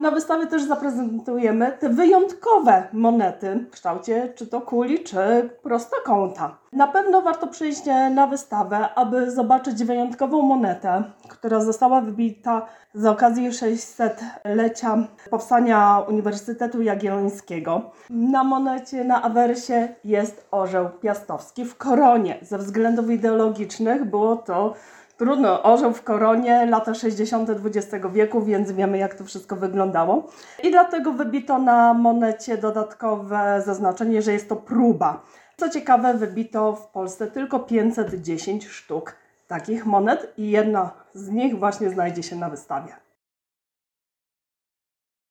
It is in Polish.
Na wystawie też zaprezentujemy te wyjątkowe monety w kształcie czy to kuli, czy prostokąta. Na pewno warto przyjść na wystawę, aby zobaczyć wyjątkową monetę, która została wybita z okazji 600-lecia powstania Uniwersytetu Jagiellońskiego. Na monecie, na awersie jest orzeł piastowski w koronie. Ze względów ideologicznych było to trudno, orzeł w koronie, lata 60. XX wieku, więc wiemy, jak to wszystko wyglądało. I dlatego wybito na monecie dodatkowe zaznaczenie, że jest to próba. Co ciekawe, wybito w Polsce tylko 510 sztuk takich monet i jedna z nich właśnie znajdzie się na wystawie.